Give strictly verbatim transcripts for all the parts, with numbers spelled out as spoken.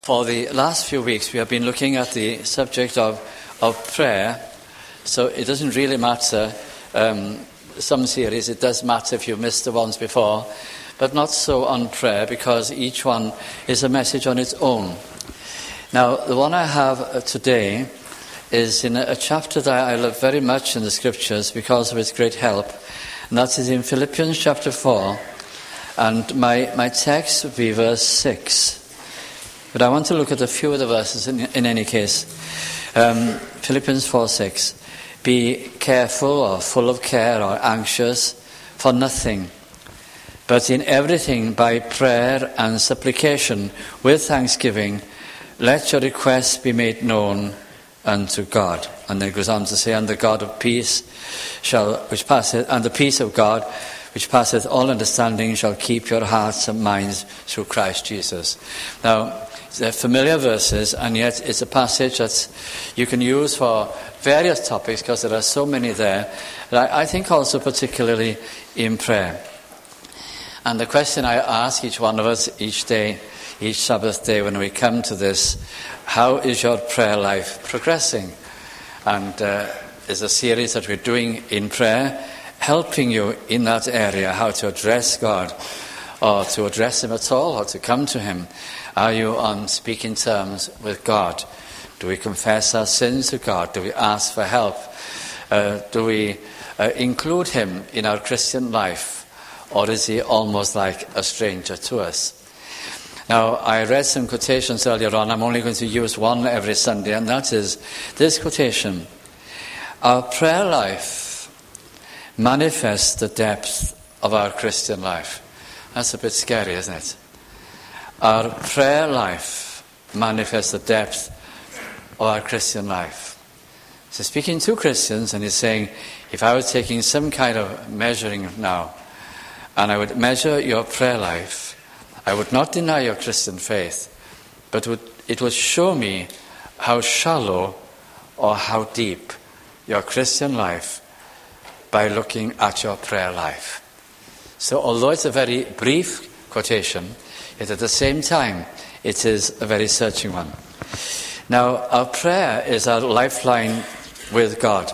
For the last few weeks, we have been looking at the subject of, of prayer. So it doesn't really matter. Um, some series, it does matter if you missed the ones before, but not so on prayer, because each one is a message on its own. Now, the one I have today is in a chapter that I love very much in the Scriptures because of its great help, and that is in Philippians chapter four, and my, my text would be verse six. But I want to look at a few of the verses in, in any case. Um, Philippians four six. Be careful or full of care or anxious for nothing, but in everything by prayer and supplication with thanksgiving, let your requests be made known unto God. And then it goes on to say, and the God of peace shall, which passeth, and the peace of God, which passeth all understanding, shall keep your hearts and minds through Christ Jesus. Now, they're familiar verses, and yet it's a passage that you can use for various topics because there are so many there. But I, I think also particularly in prayer. And the question I ask each one of us each day, each Sabbath day when we come to this, how is your prayer life progressing? And uh, there's a series that we're doing in prayer, helping you in that area, how to address God, or to address Him at all, or to come to Him. Are you on speaking terms with God? Do we confess our sins to God? Do we ask for help? Uh, do we uh, include Him in our Christian life? Or is He almost like a stranger to us? Now, I read some quotations earlier on. I'm only going to use one every Sunday, and that is this quotation. Our prayer life manifests the depth of our Christian life. That's a bit scary, isn't it? Our prayer life manifests the depth of our Christian life. So speaking to Christians, and he's saying, if I was taking some kind of measuring now, and I would measure your prayer life, I would not deny your Christian faith, but would, it would show me how shallow or how deep your Christian life by looking at your prayer life. So although it's a very brief quotation, yet at the same time it is a very searching one. Now, our prayer is our lifeline with God.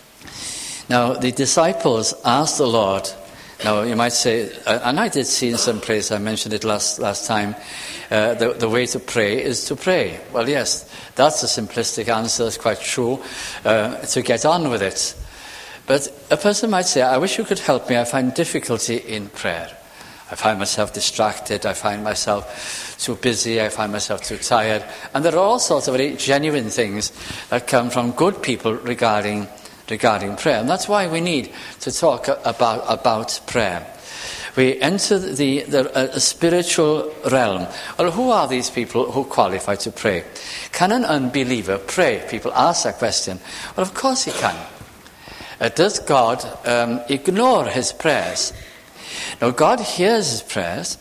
Now, the disciples asked the Lord, now you might say, and I did see in some place, I mentioned it last last time, uh, the, the way to pray is to pray. Well, yes, that's a simplistic answer, it's quite true, uh, to get on with it. But a person might say, I wish you could help me, I find difficulty in prayer. I find myself distracted, I find myself too busy, I find myself too tired. And there are all sorts of very genuine things that come from good people regarding regarding prayer. And that's why we need to talk about, about prayer. We enter the, the uh, spiritual realm. Well, who are these people who qualify to pray? Can an unbeliever pray? People ask that question. Well, of course he can. Uh, does God um, ignore his prayers? Now, God hears his prayers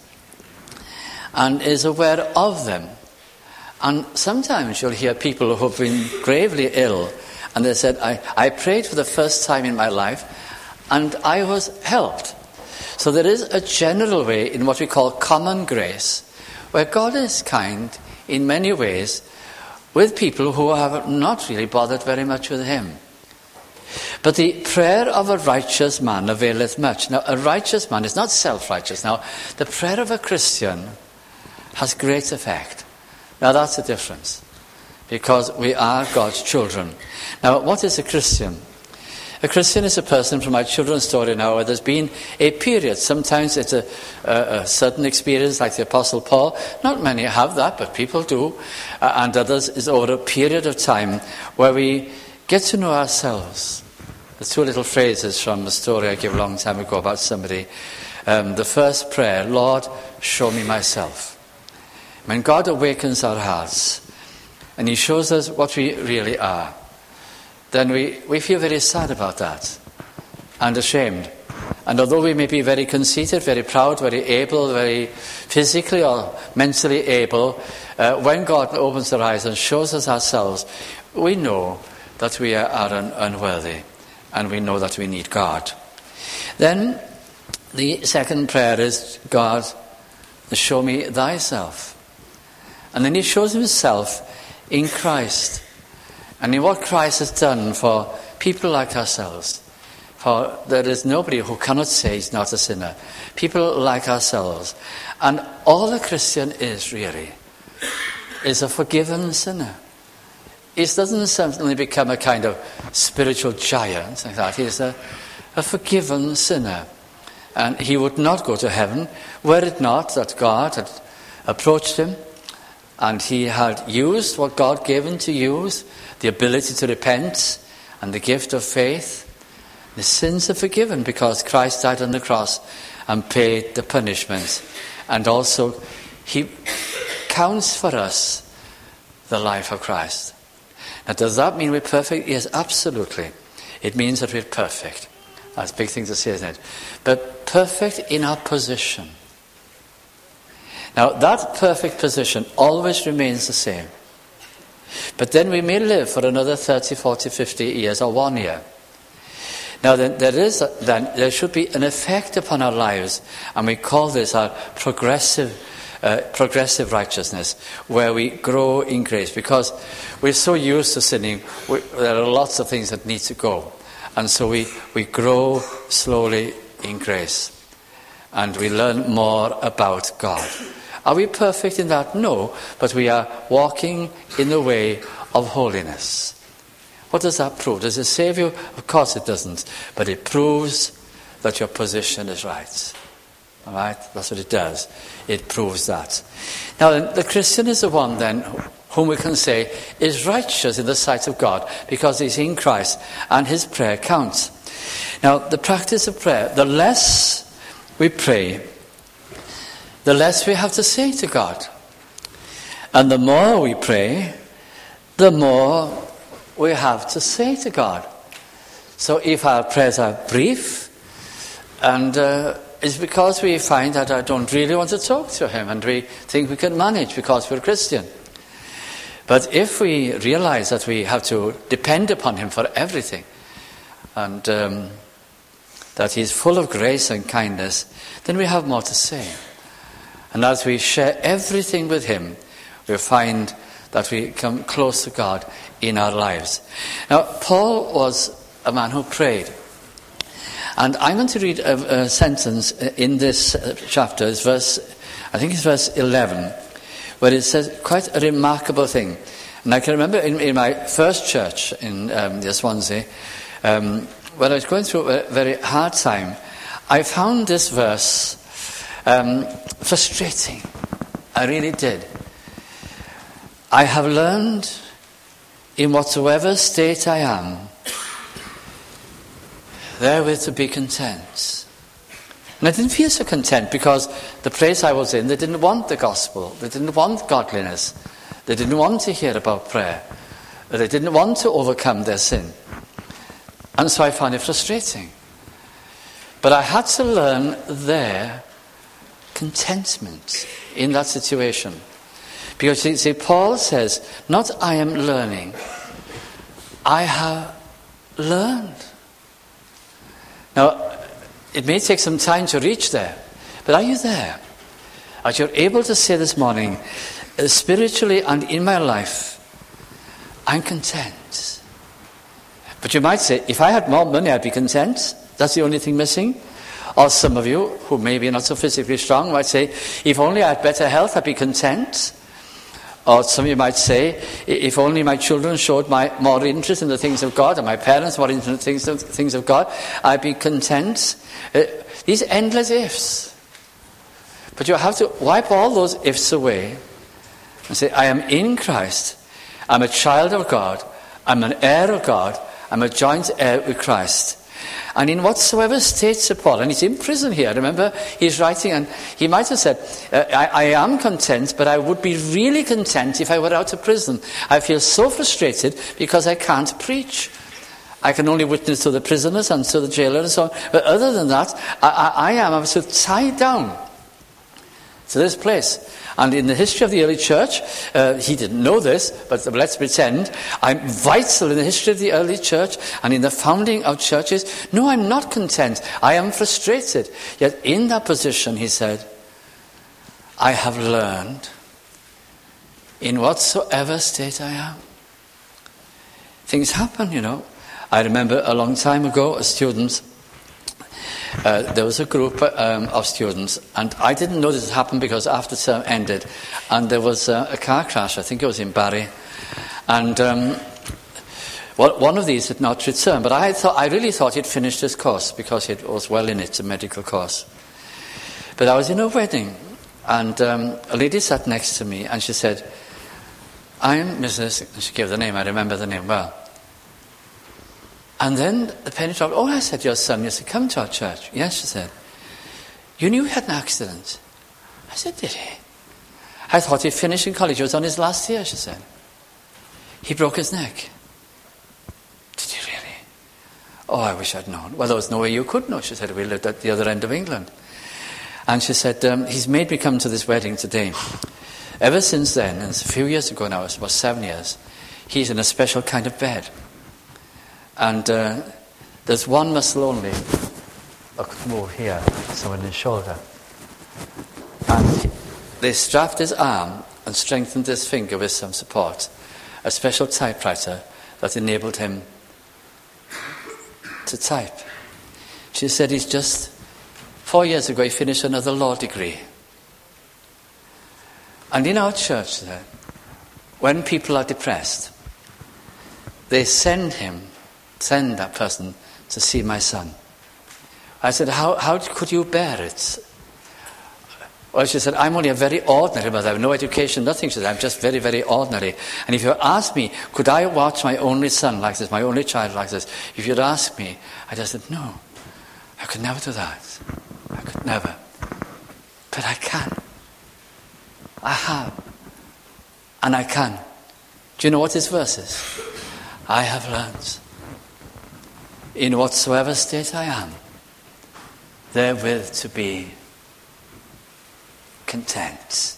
and is aware of them. And sometimes you'll hear people who've been gravely ill, and they said, I, I prayed for the first time in my life, and I was helped. So there is a general way in what we call common grace, where God is kind in many ways with people who have not really bothered very much with him. But the prayer of a righteous man availeth much. Now, a righteous man is not self-righteous. Now, the prayer of a Christian has great effect. Now, that's the difference, because we are God's children. Now, what is a Christian? A Christian is a person, from my children's story now, where there's been a period. Sometimes it's a, a, a certain experience, like the Apostle Paul. Not many have that, but people do. Uh, and others is over a period of time where we get to know ourselves. There's two little phrases from a story I gave a long time ago about somebody. Um, the first prayer, Lord, show me myself. When God awakens our hearts and he shows us what we really are, then we, we feel very sad about that and ashamed. And although we may be very conceited, very proud, very able, very physically or mentally able, uh, when God opens our eyes and shows us ourselves, we know that we are un- unworthy, and we know that we need God. Then the second prayer is, God, show me thyself. And then he shows himself in Christ. And in what Christ has done for people like ourselves. For there is nobody who cannot say he's not a sinner. People like ourselves. And all a Christian is, really, is a forgiven sinner. He doesn't suddenly become a kind of spiritual giant like that. He's a, a forgiven sinner. And he would not go to heaven were it not that God had approached him and he had used what God gave him to use, the ability to repent and the gift of faith. The sins are forgiven because Christ died on the cross and paid the punishment. And also, he counts for us the life of Christ. Now, does that mean we're perfect? Yes, absolutely. It means that we're perfect. That's a big thing to say, isn't it? But perfect in our position. Now, that perfect position always remains the same. But then we may live for another thirty, forty, fifty years or one year. Now, then, there is a, then there should be an effect upon our lives, and we call this our progressive, uh, progressive righteousness, where we grow in grace. Because we're so used to sinning, we, there are lots of things that need to go, and so we we grow slowly in grace, and we learn more about God. Are we perfect in that? No, but we are walking in the way of holiness. What does that prove? Does it save you? Of course it doesn't. But it proves that your position is right. All right? That's what it does. It proves that. Now, the Christian is the one then whom we can say is righteous in the sight of God because he's in Christ and his prayer counts. Now, the practice of prayer, the less we pray, the less we have to say to God. And the more we pray, the more we have to say to God. So if our prayers are brief, and uh, it's because we find that I don't really want to talk to him, and we think we can manage because we're Christian. But if we realize that we have to depend upon him for everything, and um, that he's full of grace and kindness, then we have more to say. And as we share everything with him, we find that we come close to God in our lives. Now, Paul was a man who prayed. And I'm going to read a, a sentence in this chapter, it's verse, I think it's verse eleven, where it says quite a remarkable thing. And I can remember in, in my first church in um, the Swansea, um, when I was going through a very hard time, I found this verse um, frustrating. I really did. I have learned in whatsoever state I am, therewith to be content. And I didn't feel so content because the place I was in, they didn't want the gospel. They didn't want godliness. They didn't want to hear about prayer. They didn't want to overcome their sin. And so I found it frustrating. But I had to learn there contentment in that situation. Because, see, see, Paul says, not I am learning, I have learned. Now, it may take some time to reach there, but are you there? Are you able to say this morning, uh, spiritually and in my life, I'm content? But you might say, if I had more money, I'd be content. That's the only thing missing. Or some of you, who may be not so physically strong, might say, if only I had better health, I'd be content. Or some of you might say, if only my children showed my more interest in the things of God, and my parents more interested in the things of, things of God, I'd be content. Uh, these endless ifs. But you have to wipe all those ifs away and say, I am in Christ. I'm a child of God. I'm an heir of God. I'm a joint heir with Christ. And in whatsoever state, Saint Paul, and he's in prison here, remember, he's writing, and he might have said, uh, I, I am content, but I would be really content if I were out of prison. I feel so frustrated because I can't preach. I can only witness to the prisoners and to the jailer and so on. But other than that, I, I, I am I'm so tied down to this place. And in the history of the early church, uh, he didn't know this, but let's pretend, I'm vital in the history of the early church and in the founding of churches. No, I'm not content. I am frustrated. Yet in that position, he said, I have learned in whatsoever state I am. Things happen, you know. I remember a long time ago, a student, uh, there was a group um, of students, and I didn't know this had happened because after term ended, and there was a, a car crash, I think it was in Barry, and um, well, one of these had not returned, but I thought, I really thought he'd finished his course because it was well in it, a medical course. But I was in a wedding, and um, a lady sat next to me, and she said, I'm Missus And she gave the name, I remember the name well. And then the penny dropped. Oh, I said, your son used to come to our church. Yes, she said. You knew he had an accident? I said, did he? I thought he'd finished in college. It was on his last year, she said. He broke his neck. Did you really? Oh, I wish I'd known. Well, there was no way you could know, she said. We lived at the other end of England. And she said, um, he's made me come to this wedding today. Ever since then, and it's a few years ago now, it's about seven years, he's in a special kind of bed. And uh, there's one muscle only I could move here, so in his shoulder. And they strapped his arm and strengthened his finger with some support, a special typewriter that enabled him to type. She said he's just, four years ago he finished another law degree. And in our church there, when people are depressed, they send him, send that person to see my son. I said, how, how could you bear it? Well, she said, I'm only a very ordinary mother. I have no education, nothing. She said, I'm just very, very ordinary. And if you ask me, could I watch my only son like this, my only child like this? If you'd ask me, I just said, no, I could never do that. I could never. But I can. I have. And I can. Do you know what this verse is? I have learned, in whatsoever state I am, therewith to be content.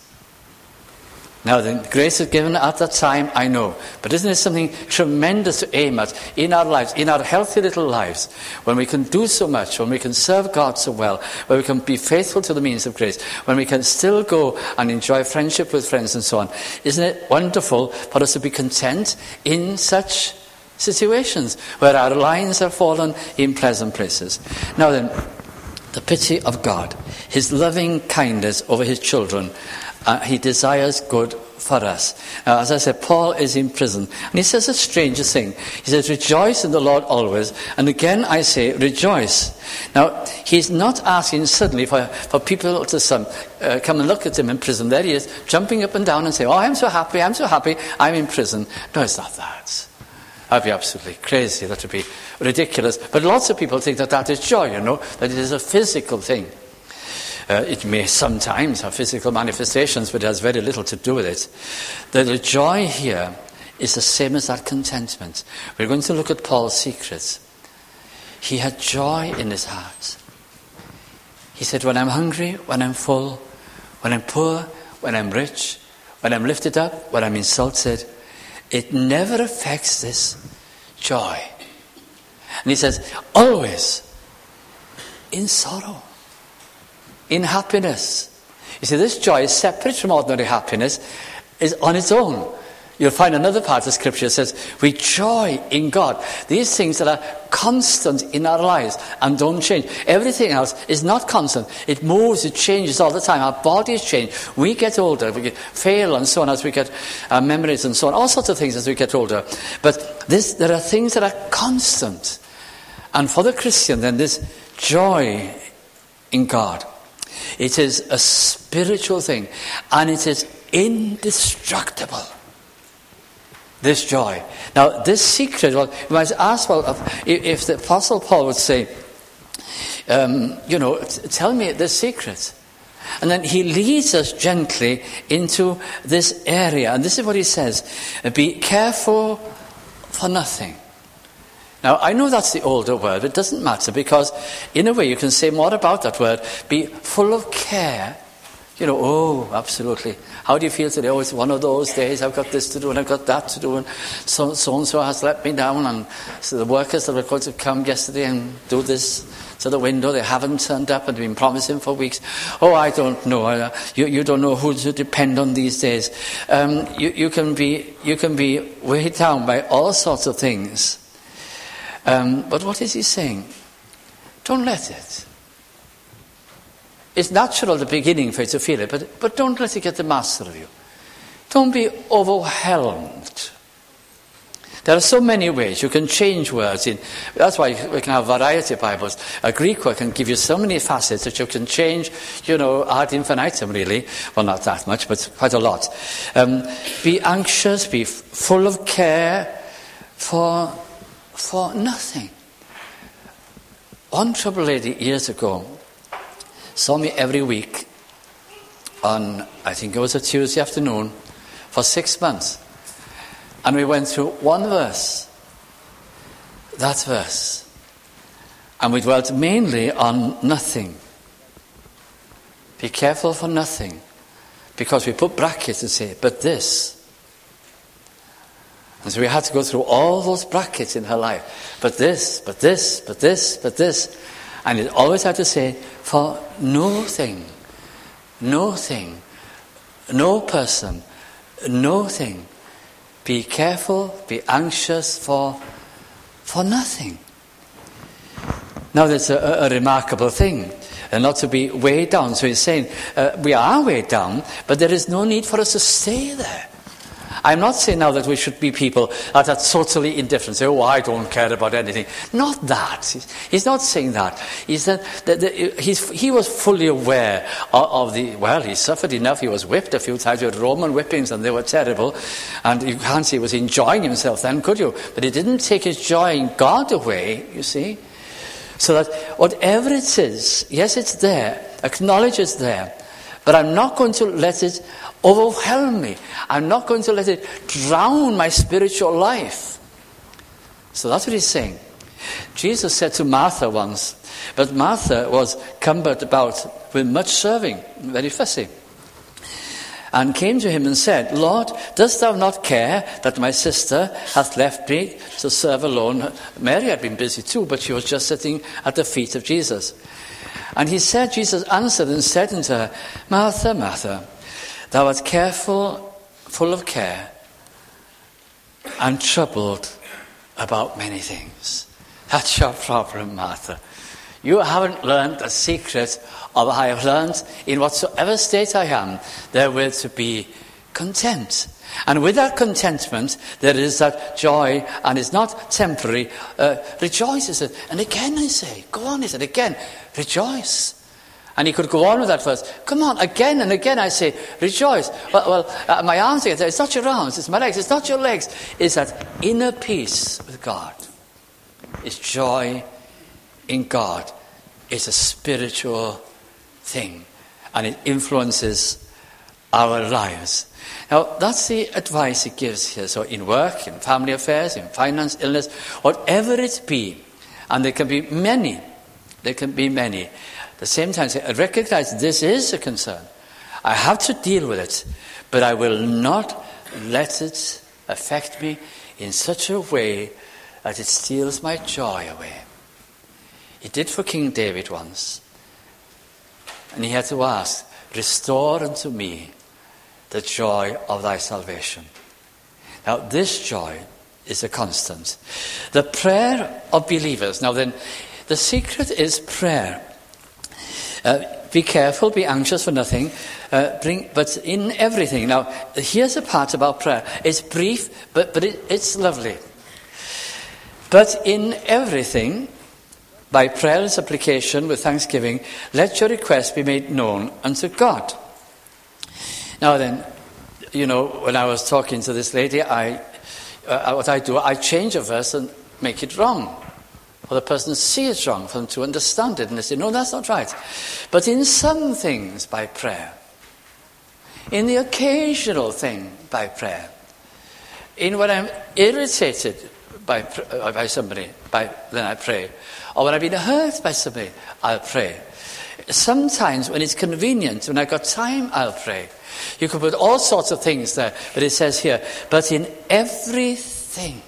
Now, the grace is given at that time, I know. But isn't it something tremendous to aim at in our lives, in our healthy little lives, when we can do so much, when we can serve God so well, when we can be faithful to the means of grace, when we can still go and enjoy friendship with friends and so on. Isn't it wonderful for us to be content in such situations where our lines have fallen in pleasant places? Now then, the pity of God, his loving kindness over his children, uh, he desires good for us. Now, as I said, Paul is in prison, and he says a strangest thing. He says, rejoice in the Lord always, and again I say, rejoice. Now, he's not asking suddenly for, for people to some, uh, come and look at him in prison. There he is, jumping up and down and say, oh, I'm so happy, I'm so happy, I'm in prison. No, it's not that. That'd be absolutely crazy. That would be ridiculous. But lots of people think that that is joy, you know, that it is a physical thing. Uh, it may sometimes have physical manifestations, but it has very little to do with it. The, the joy here is the same as that contentment. We're going to look at Paul's secrets. He had joy in his heart. He said, when I'm hungry, when I'm full, when I'm poor, when I'm rich, when I'm lifted up, when I'm insulted, it never affects this joy. And he says, always in sorrow, in happiness. You see, this joy is separate from ordinary happiness, is on its own. You'll find another part of Scripture that says, we joy in God. These things that are constant in our lives and don't change. Everything else is not constant. It moves, it changes all the time. Our bodies change. We get older, we get fail and so on as we get our memories and so on. All sorts of things as we get older. But this, there are things that are constant. And for the Christian, then, this joy in God, it is a spiritual thing, and it is indestructible. This joy. Now, this secret, well, you might ask, well, if the Apostle Paul would say, um, you know, tell me this secret. And then he leads us gently into this area. And this is what he says, be careful for nothing. Now, I know that's the older word, but it doesn't matter, because in a way you can say more about that word. Be full of care, You know, oh, absolutely. How do you feel today? Oh, it's one of those days. I've got this to do and I've got that to do. And so, so-and-so has let me down. And so the workers that were going to come yesterday and do this to the window, they haven't turned up and been promising for weeks. Oh, I don't know. Uh, you, you don't know who to depend on these days. Um, you, you can be, you can be weighed down by all sorts of things. Um, but what is he saying? Don't let it. It's natural at the beginning for you to feel it, but, but don't let it get the master of you. Don't be overwhelmed. There are so many ways you can change words. In That's why we can have variety of Bibles. A Greek word can give you so many facets that you can change, you know, ad infinitum, really. Well, not that much, but quite a lot. Um, be anxious, be f- full of care for, for nothing. One troubled lady years ago saw me every week on, I think it was a Tuesday afternoon, for six months. And we went through one verse, that verse. And we dwelt mainly on nothing. Be careful for nothing. Because we put brackets and say, but this. And so we had to go through all those brackets in her life. But this, but this, but this, but this. And it always had to say, for no thing, no thing, no person, no thing. Be careful, be anxious for, for nothing. Now that's a, a remarkable thing, and not to be weighed down. So he's saying, uh, we are weighed down, but there is no need for us to stay there. I'm not saying now that we should be people that are totally indifferent. Say, oh, I don't care about anything. Not that. He's not saying that. He said that the, he's, he was fully aware of, of the, well, he suffered enough. He was whipped a few times with Roman whippings, and they were terrible. And you can't say he was enjoying himself then, could you? But he didn't take his joy in God away, you see. So that whatever it is, yes, it's there. Acknowledge it's there. But I'm not going to let it overwhelm me. I'm not going to let it drown my spiritual life. So that's what he's saying. Jesus said to Martha once, but Martha was cumbered about with much serving, very fussy, and came to him and said, Lord, dost thou not care that my sister hath left me to serve alone? Mary had been busy too, but she was just sitting at the feet of Jesus. And he said, Jesus answered and said unto her, Martha, Martha, thou art careful, full of care, and troubled about many things. That's your problem, Martha. You haven't learned the secret of I have learned in whatsoever state I am, therewith to be content. And with that contentment, there is that joy, and it's not temporary. Uh, rejoice, is it? And again I say, go on, is it? Again, rejoice. And he could go on with that verse. Come on, again and again I say, rejoice. Well, well uh, my arms again, it's not your arms, it's my legs, it's not your legs. It's that inner peace with God. It's joy in God. It's a spiritual thing. And it influences our lives. Now, that's the advice he gives here. So in work, in family affairs, in finance, illness, whatever it be, and there can be many, there can be many. At the same time, say, I recognize this is a concern. I have to deal with it, but I will not let it affect me in such a way that it steals my joy away. It did for King David once. And he had to ask, restore unto me the joy of thy salvation. Now, this joy is a constant. The prayer of believers. Now then, the secret is prayer. Uh, be careful, be anxious for nothing, uh, bring, but in everything. Now, here's a part about prayer. It's brief, but, but it, it's lovely. But in everything, by prayer and supplication with thanksgiving, let your request be made known unto God. Now then, you know, when I was talking to this lady, I, uh, what I do, I change a verse and make it wrong. For the person to see it's wrong, for them to understand it. And they say, no, that's not right. But in some things, by prayer. In the occasional thing, by prayer. In when I'm irritated by, by somebody, by, then I pray. Or when I've been hurt by somebody, I'll pray. Sometimes when it's convenient, when I've got time, I'll pray. You could put all sorts of things there, but it says here, but in everything,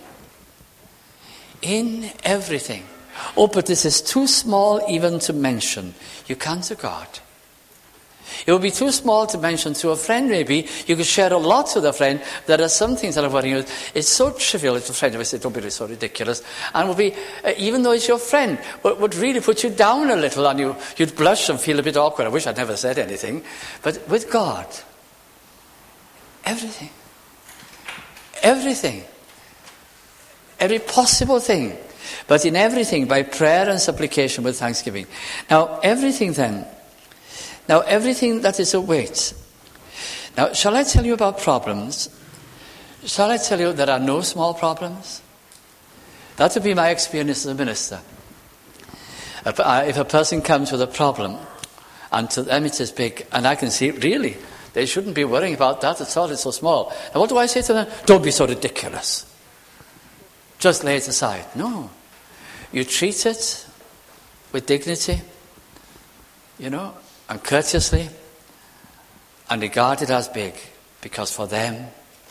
in everything. Oh, but this is too small even to mention. You come to God. It would be too small to mention to a friend, maybe. You could share a lot with a friend. There are some things that are worrying you. It's so trivial to a friend. I say, don't be so ridiculous. And would be, uh, even though it's your friend, would, would really put you down a little, and you, you'd blush and feel a bit awkward. I wish I'd never said anything. But with God, everything. Everything. Every possible thing. But in everything, by prayer and supplication with thanksgiving. Now, everything then. Now, everything that is a weight. Now, shall I tell you about problems? Shall I tell you there are no small problems? That would be my experience as a minister. If a person comes with a problem, and to them it is big, and I can see, really, they shouldn't be worrying about that at all, it's so small. Now, what do I say to them? Don't be so ridiculous. Just lay it aside. No. You treat it with dignity, you know, and courteously, and regard it as big, because for them,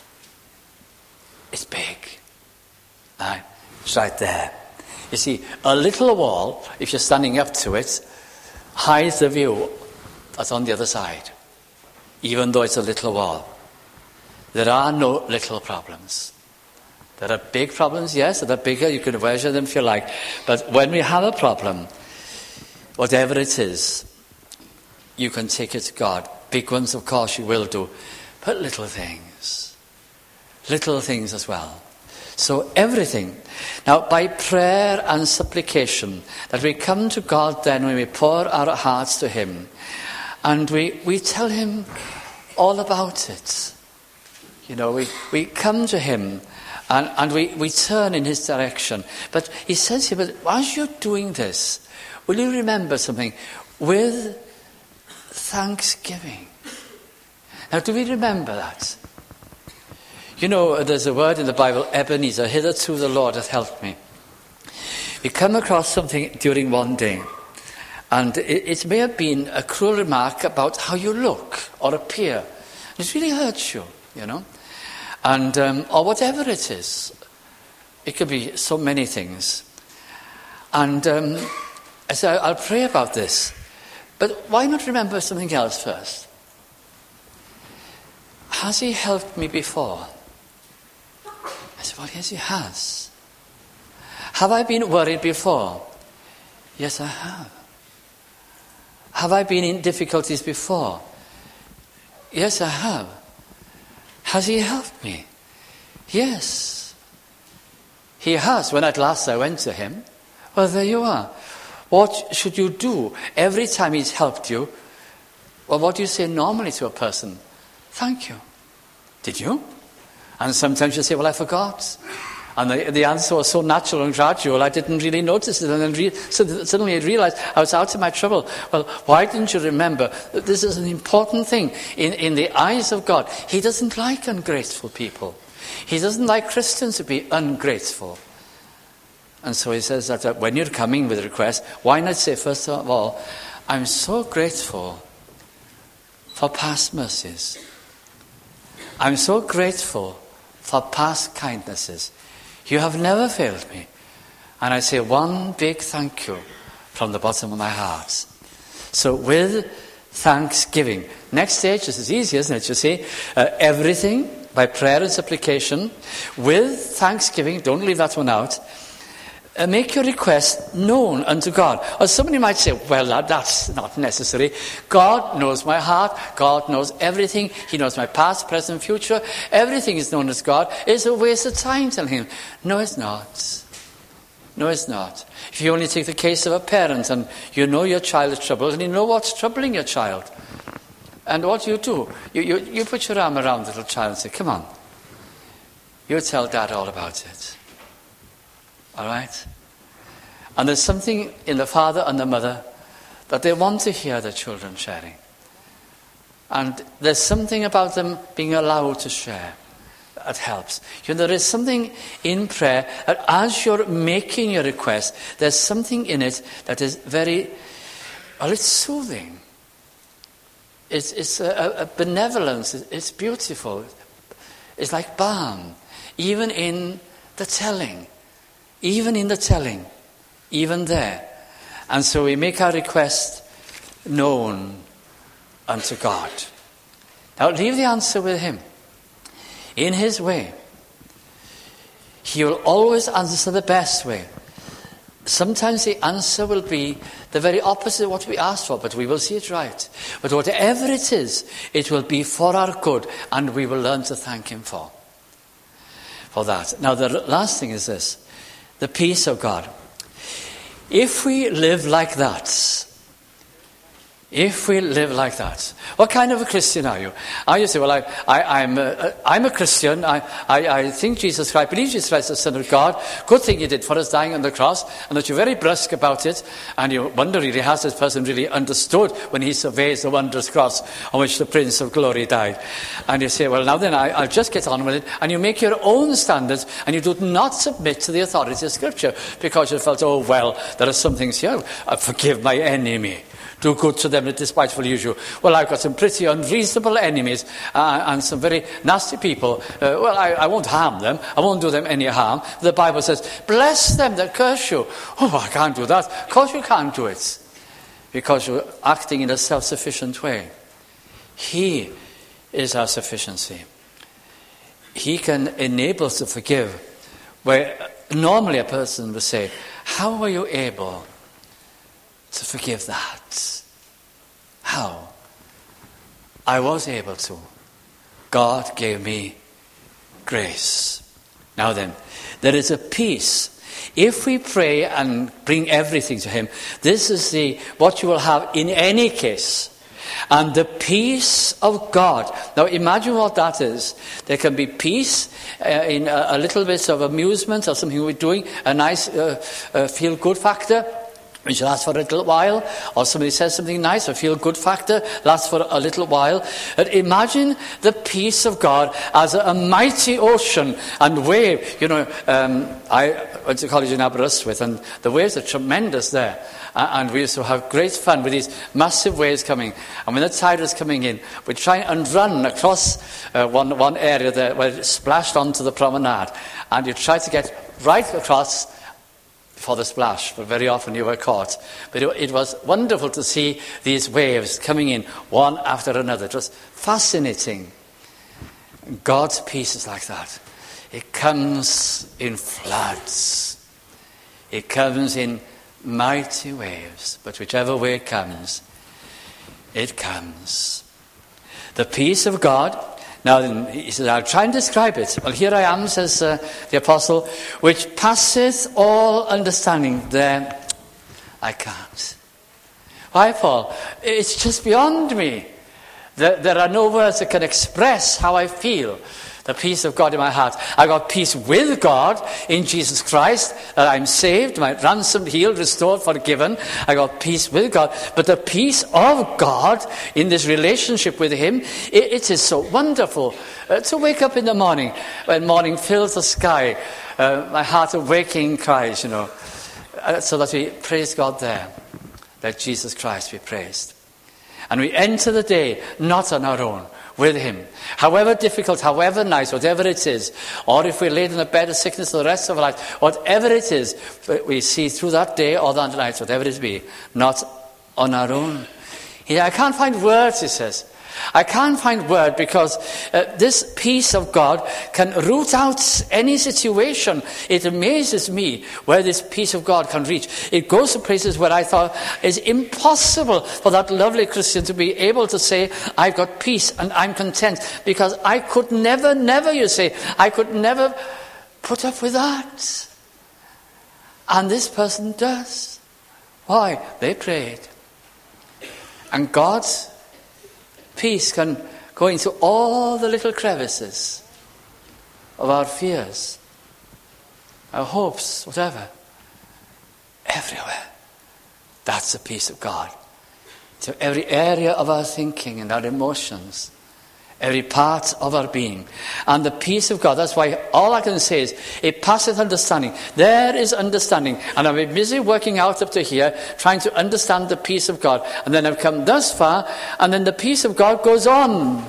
it's big. Right? It's right there. You see, a little wall, if you're standing up to it, hides the view that's on the other side, even though it's a little wall. There are no little problems. There are big problems, yes, that are bigger. You can measure them if you like. But when we have a problem, whatever it is, you can take it to God. Big ones, of course, you will do. But little things. Little things as well. So everything. Now, by prayer and supplication, that we come to God then when we pour our hearts to Him. And we, we tell Him all about it. You know, we, we come to Him. And, and we, we turn in His direction. But He says here, but as you're doing this, will you remember something? With thanksgiving. Now, do we remember that? You know, there's a word in the Bible, Ebenezer, hitherto the Lord hath helped me. We come across something during one day, and it, it may have been a cruel remark about how you look or appear. It really hurts you, you know. And um, or whatever it is. It could be so many things. And um, I said, I'll pray about this. But why not remember something else first? Has He helped me before? I said, well, yes, He has. Have I been worried before? Yes, I have. Have I been in difficulties before? Yes, I have. Has He helped me? Yes. He has. When at last I went to Him, well, there you are. What should you do every time He's helped you? Well, what do you say normally to a person? Thank you. Did you? And sometimes you say, well, I forgot. And the, the answer was so natural and gradual, I didn't really notice it. And then re- suddenly I realized I was out of my trouble. Well, why didn't you remember that this is an important thing? In, in the eyes of God, He doesn't like ungrateful people. He doesn't like Christians to be ungrateful. And so He says that uh, when you're coming with a request, why not say, first of all, I'm so grateful for past mercies. I'm so grateful for past kindnesses. You have never failed me. And I say one big thank you from the bottom of my heart. So with thanksgiving. Next stage, this is easy, isn't it? You see, uh, everything by prayer and supplication. With thanksgiving, don't leave that one out. Uh, make your request known unto God. Or somebody might say, well, that, that's not necessary. God knows my heart. God knows everything. He knows my past, present, future. Everything is known as God. It's a waste of time telling Him. No, it's not. No, it's not. If you only take the case of a parent and you know your child is troubled and you know what's troubling your child. And what do you do? You, you, you put your arm around the little child and say, come on. You tell Dad all about it. All right? And there's something in the father and the mother that they want to hear their children sharing. And there's something about them being allowed to share that helps. You know, there is something in prayer that as you're making your request, there's something in it that is very Well, it's soothing. It's, it's a, a benevolence. It's beautiful. It's like balm. Even in the telling. Even in the telling. Even there. And so we make our request known unto God. Now leave the answer with him. In his way. He will always answer the best way. Sometimes the answer will be the very opposite of what we asked for, but we will see it right. But whatever it is, it will be for our good, and we will learn to thank him for, for that. Now, the last thing is this, the peace of God. If we live like that, if we live like that, what kind of a Christian are you? Are you say, well, I, I, I'm, a, I'm a Christian. I, I, I think Jesus Christ, I believe Jesus Christ is the Son of God. Good thing he did for us, dying on the cross, and that you're very brusque about it. And you wonder, really, has this person really understood when he surveys the wondrous cross on which the Prince of Glory died? And you say, well, now then, I, I'll just get on with it. And you make your own standards, and you do not submit to the authority of Scripture, because you felt, oh, well, there are some things here. I forgive my enemy. Do good to them that despitefully use you. Well, I've got some pretty unreasonable enemies uh, and some very nasty people. Uh, well, I, I won't harm them. I won't do them any harm. The Bible says, bless them that curse you. Oh, I can't do that. Of course you can't do it. Because you're acting in a self-sufficient way. He is our sufficiency. He can enable us to forgive. Where normally a person would say, how are you able to forgive that? How? I was able to. God gave me grace. Now then, there is a peace. If we pray and bring everything to him, this is the what you will have in any case. And the peace of God. Now imagine what that is. There can be peace uh, in a, a little bit of amusement or something we're doing, a nice uh, uh, feel-good factor. We should last for a little while, or somebody says something nice, a feel-good factor, lasts for a little while. But imagine the peace of God as a, a mighty ocean and wave. You know, um, I went to college in Aberystwyth, and the waves are tremendous there. Uh, and we used to have great fun with these massive waves coming. And when the tide was coming in, we'd try and run across uh, one, one area there where it splashed onto the promenade. And you'd try to get right across for the splash, but very often you were caught. But it, it was wonderful to see these waves coming in one after another. It was fascinating. God's peace is like that. It comes in floods. It comes in mighty waves. But whichever way it comes, it comes. The peace of God. Now, he says, I'll try and describe it. Well, here I am, says uh, the apostle, which passeth all understanding. There, I can't. Why, Paul? It's just beyond me. There, there are no words that can express how I feel. The peace of God in my heart. I got peace with God in Jesus Christ, that I'm saved, my ransomed, healed, restored, forgiven. I got peace with God. But the peace of God in this relationship with him, it, it is so wonderful uh, to wake up in the morning, when morning fills the sky, uh, my heart awaking cries, you know, uh, so that we praise God there. Let Jesus Christ be praised. And we enter the day not on our own, with him. However difficult, however nice, whatever it is, or if we're laid in a bed of sickness for the rest of our life, whatever it is, we see through that day or that night, whatever it be, not on our own. He, I can't find words, he says. I can't find word because uh, this peace of God can root out any situation. It amazes me where this peace of God can reach. It goes to places where I thought it's impossible for that lovely Christian to be able to say, I've got peace and I'm content, because I could never, never, you say, I could never put up with that. And this person does. Why? They prayed. And God's peace can go into all the little crevices of our fears, our hopes, whatever. Everywhere. That's the peace of God. To every area of our thinking and our emotions. every part of our being. And the peace of God, that's why all I can say is, it passeth understanding. There is understanding. And I've been busy working out up to here, trying to understand the peace of God. And then I've come thus far, and then the peace of God goes on.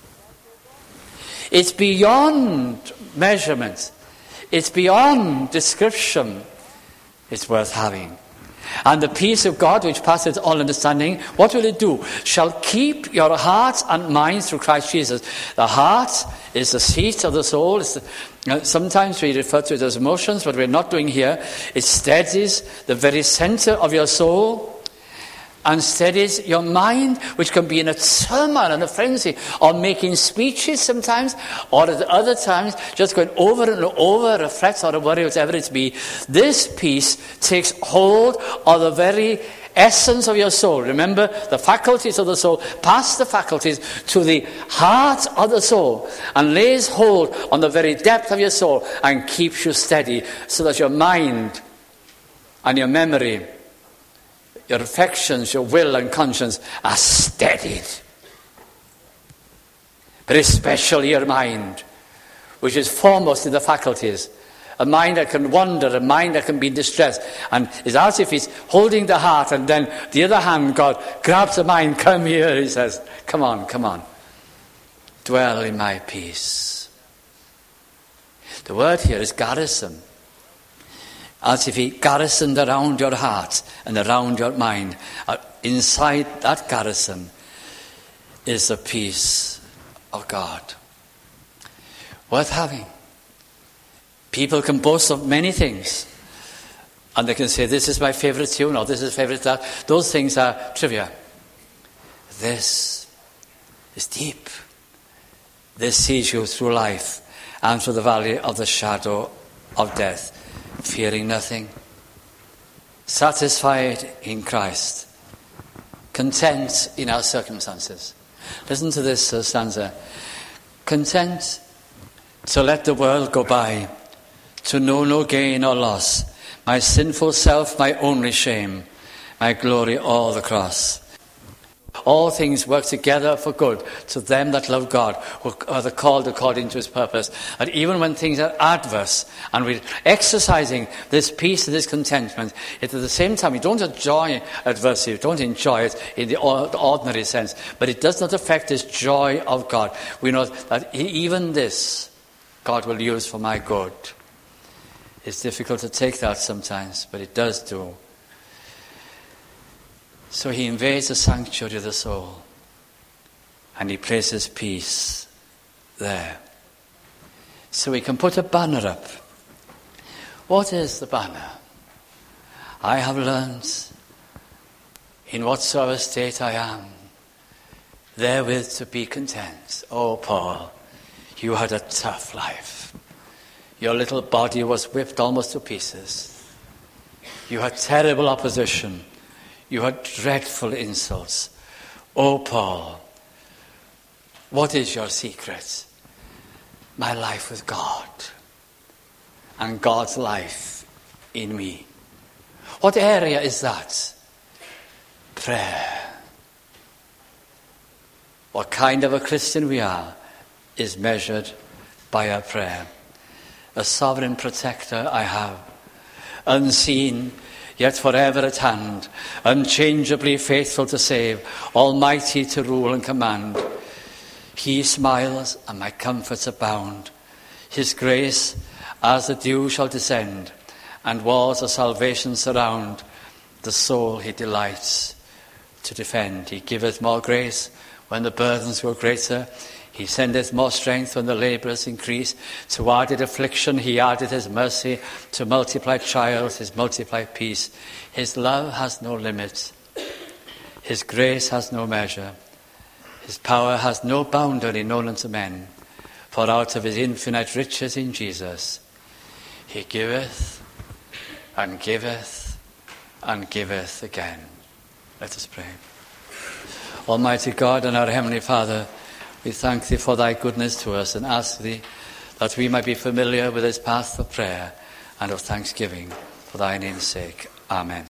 It's beyond measurement. It's beyond description. It's worth having. And the peace of God, which passeth all understanding, what will it do? Shall keep your hearts and minds through Christ Jesus. The heart is the seat of the soul. It's the, sometimes we refer to it as emotions, but we're not doing here. It steadies the very center of your soul and steadies your mind, which can be in a turmoil and a frenzy, or making speeches sometimes, or at other times just going over and over a fret or a worry, whatever it be. This peace takes hold of the very essence of your soul. Remember, the faculties of the soul pass the faculties to the heart of the soul and lays hold on the very depth of your soul and keeps you steady, so that your mind and your memory, your affections, your will and conscience are steadied. But especially your mind, which is foremost in the faculties. A mind that can wander, a mind that can be distressed. And it's as if he's holding the heart, and then the other hand, God grabs the mind. Come here, he says. Come on, come on. Dwell in my peace. The word here is garrison. As if he garrisoned around your heart and around your mind. Uh, inside that garrison is the peace of God. Worth having. People can boast of many things. And they can say, this is my favourite tune, or this is favourite that. Those things are trivia. This is deep. This sees you through life and through the valley of the shadow of death. Fearing nothing, satisfied in Christ, content in our circumstances. Listen to this uh, stanza. Content to let the world go by, to know no gain or loss, my sinful self my only shame, my glory all the cross. All things work together for good to them that love God, who are called according to his purpose. And even when things are adverse, and we're exercising this peace and this contentment, yet at the same time we don't enjoy adversity, we don't enjoy it in the ordinary sense, but it does not affect this joy of God. We know that even this God will use for my good. It's difficult to take that sometimes, but it does do. So he invades the sanctuary of the soul, and he places peace there. So we can put a banner up. What is the banner? I have learned, in whatsoever state I am, therewith to be content. Oh, Paul, you had a tough life. Your little body was whipped almost to pieces. You had terrible opposition. You had dreadful insults. Oh, Paul, what is your secret? My life with God and God's life in me. What area is that? Prayer. What kind of a Christian we are is measured by our prayer. A sovereign protector I have, unseen, yet forever at hand, unchangeably faithful to save, almighty to rule and command. He smiles and my comforts abound. His grace as the dew shall descend, and walls of salvation surround. The soul he delights to defend. He giveth more grace when the burdens grow greater. He sendeth more strength when the labours increase. To added affliction he added his mercy. To multiply trials his multiplied peace. His love has no limit. His grace has no measure. His power has no boundary known unto men. For out of his infinite riches in Jesus, he giveth and giveth and giveth again. Let us pray. Almighty God and our Heavenly Father, we thank thee for thy goodness to us and ask thee that we might be familiar with this path of prayer and of thanksgiving for thy name's sake. Amen.